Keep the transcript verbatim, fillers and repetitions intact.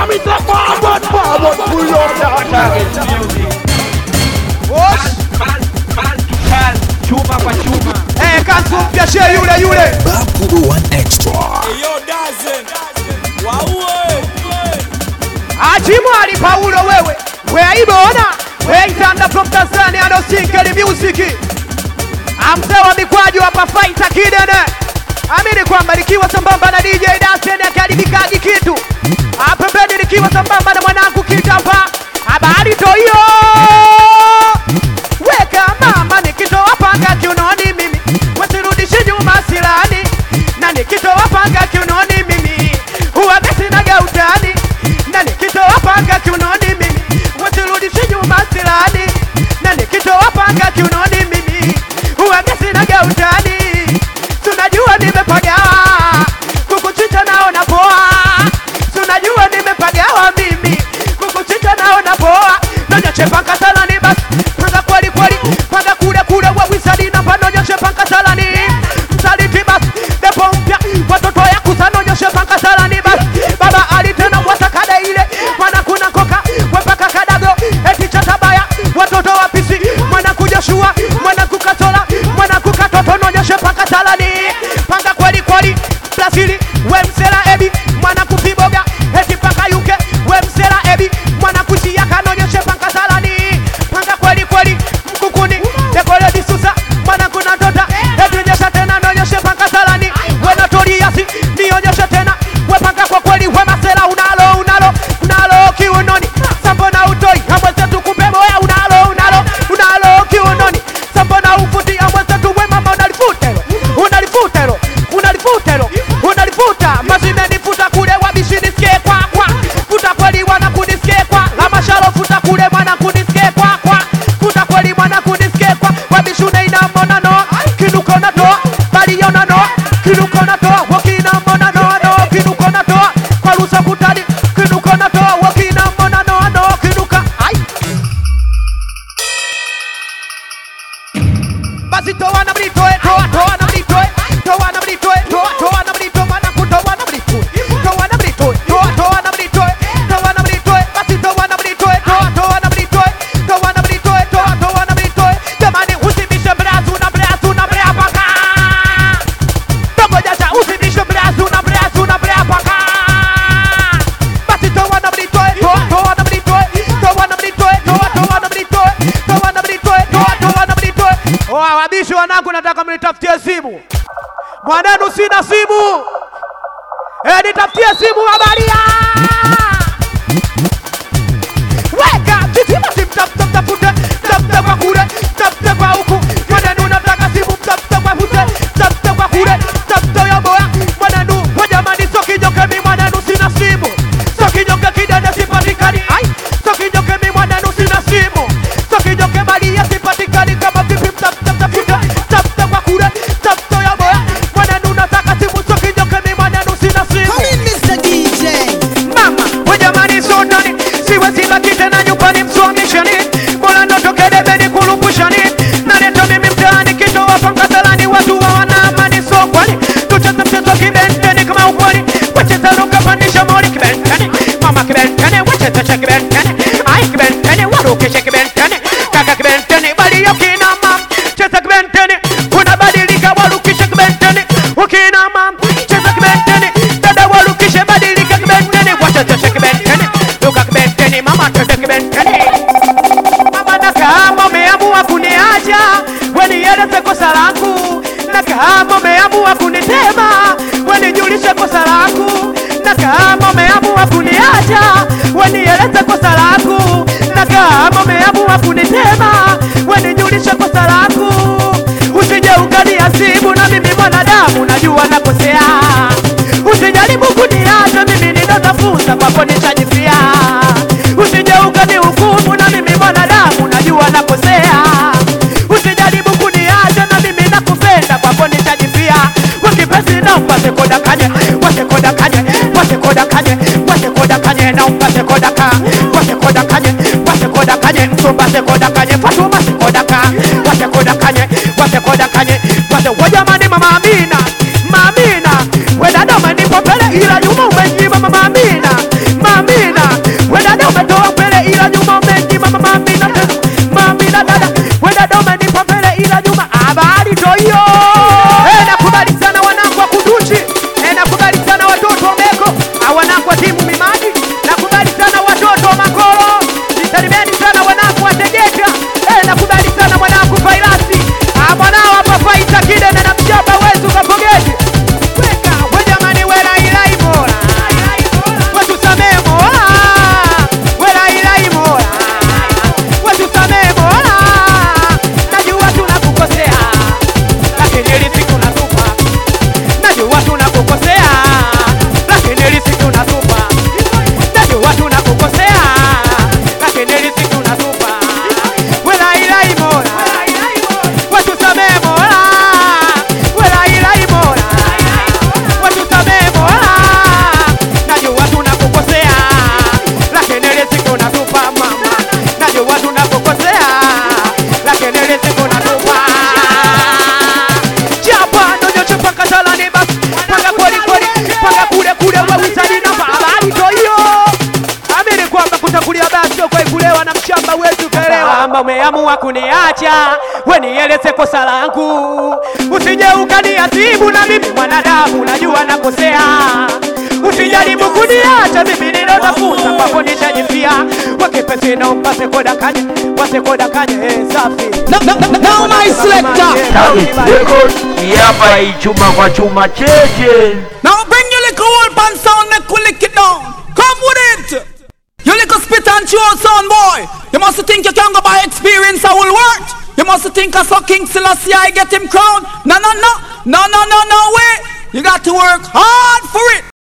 Now me say forward, forward, pull your target. Wash. Chuma kwa chuma. Eh, kanzu mpya she yule yule. Babu One Extra. Yo dozen. Wawe. Ajimu ali Paulo wewe. Where ibona. Where itanda from Tanzania no sinkeli music. Amsewa mikwaju hapa fighter kidene. Amini kwamba nikiwa sambamba na D J Dasen akadibikaji kitu. Hapa pembeni nikiwa sambamba na mwanangu Kitapa. Habari to hiyo. Weka mama nikitoa panga kiunoni mimi. Wasirudishe nyuma silani. Na nikitoa panga kiunoni mimi. Huwaga sina gautani. Na nikitoa panga kiunoni mimi. Wasirudishe nyuma silani. Na nikitoa panga kiunoni mimi. Huwaga sina gautani. Tunajua nimepagawa. Kukuchicha naona poa. Tunajua nimepagawa mimi. Kukuchicha naona poa. Nonyoche panga salani basi. Panga kweli kweli. Panga kule kule wa wizadi na panonyoche panga salani. Msaliti basi. Depo mpya. Watoto ya kusanonyoshe panga salani basi. Baba alitena wasakade ile. Mwana kuna koka. Wepaka kadago. Eti chatabaya. Watoto wapisi. Mwana kujoshua. Mwana kukasola. Mwana kukatoto nonyoshe panga salani. Panga kweli kweli. Brazili. Wemsela ebi. Mwana kupiboga. Eti panga yuke. Wemsela ebi. Mwana kushiyaka nonyoshe panga salani. Panga kweli kweli. Mkukuni. Dekole disusa. Mwana kuna tota. Eti nyesha tena nonyoshe panga salani. Wena toriasi. Nionyeshe tena. Wepanga kwa kweli. Wemasela unalo unalo. Unalo kiunoni. Sambo na utoi. Amweze tukupe moya unalo unalo. Unalo kiunoni. Sambo na ufuti. Amweze tuwe mama unalifutero. Unalifutero. Unalifutero. Unalifuta. Mazime nifuta kule wabishi nisikie kwa kwa. Futa kweli wana kunisikie kwa. Lama shalo futa kule wana kunisikie kwa kwa. Futa kweli wana kunisikie kwa. Wabishi unaina mona no. Kinuko na toa. Bali yona no. Kinuko na toa. Wakina mona no no. Kinuko na toa. Kwa rusa kutani. Kinuko na toa. Wakina mona no no. Kinuka. Ai. Basi toa na mlitoe. Toa toa na mlitoe. Toa na mlitoe. Toa toa na mlitoe. Mana kutoa na mlitoe. Toa na mlitoe. Toa toa na mlitoe. Toa na mlitoe. Basi toa na mlitoe. Toa toa na mlitoe. Toa na mlitoe. Toa toa na mlitoe. Jamani usibishe brazu na brazu na brea paka. Dogo jaja usibishe brazu na brazu na brea paka. Basi toa na mlitoe. Toa toa na mlitoe. Toa na mlitoe. Toa toa na mlitoe. Toa na mlitoe. Toa toa na mlitoe. Oa wabishi wanangu nataka mnitafutie simu. Mwanenu sina simu. Eh, nitafutie simu habaria. Weka titima tim tap tap tap fute. Tap tap kwa kule. Tap tap kwa huku. Mwanenu nataka simu. Tap tap kwa fute. Tap tap kwa kule. Tap tap ya boya. Mwanenu wajamani soki nyoke mi mwanenu sina simu. Soki nyoke kidene sipatikani. Ai. Soki nyoke mi mwanenu sina simu. Soki nyoke mali ya sipatikani kama vipi tap tap tap fute. Tap tap kwa kule. Tap tap ya boya. Mwanenu nataka simu. Soki nyoke mi mwanenu sina simu. Come in, Mister D J. Mama, wajamani sonani. Siwezi baki tena nyumbani mswamishani. Mola ndotoke debeni kulupushani. Naleta mimi mtaani kitoa panga salani. Watu wa wana amani sokwani. Tucheza mchezo kibenteni kama ukwani. Wacheza ruka pandisha mori kibenteni. Mama kibenteni, wacheza cha kibenteni. Ai kibenteni, warukishe kibenteni. Kaka kibenteni, bali yokina mam. Cheza kibenteni, unabadilika warukishe kibenteni. Ukina mam, cheza kibenteni. Dada warukishe badilika kibenteni. Wacheza cha kibenteni. Luka kibenteni, mama cheza kibenteni. Mama na kama umeamua kuniacha, wenieleze kosa langu. Na kama umeamua kunitema, wenijulishe kosa langu. Na kama umeamua kuniacha, wenieleze kosa langu. Na kama umeamua kunitema, wenijulishe kosa langu. Usije ukaniasibu na mimi mwanadamu najua nakosea. Usijaribu kuniacha mimi ninafunza kwako nishajifia. Usije ukanihukumu na mimi mwanadamu najua nakosea. Usijaribu kuniacha na mimi nakupenda kwako nishajifia. Wakipenzi na mpate koda kanye, wate koda kanye, wate koda kanye, wate koda kanye na mpate koda ka. Wate koda kanye, wate koda kanye, msumbate koda kanye, fatuma si koda ka. Wate koda kanye, wate koda kanye, wate wajamani mama Amina. Mama Amina, wedada umenipo pele ila nyuma umenyima mama Amina. Mama Amina, kama umeamua kuniacha, we nieleze kosa langu. Usije ukaniadhibu na mimi mwanadamu najua nakosea. Usijaribu kuniacha mimi ninotafuta kwako nitajifia. Wakipesi na mpase koda kanye, wase koda kanye safi. Now my selector Yapa ichuma kwa chuma cheche. Now bring your little old pan sound, make we lick it down. Come with it. You little spit and chew sound boy. You must think you can go by experience I will work. You must think I saw King Selassie I get him crowned. No, no, no. No, no, no, no way. You got to work hard.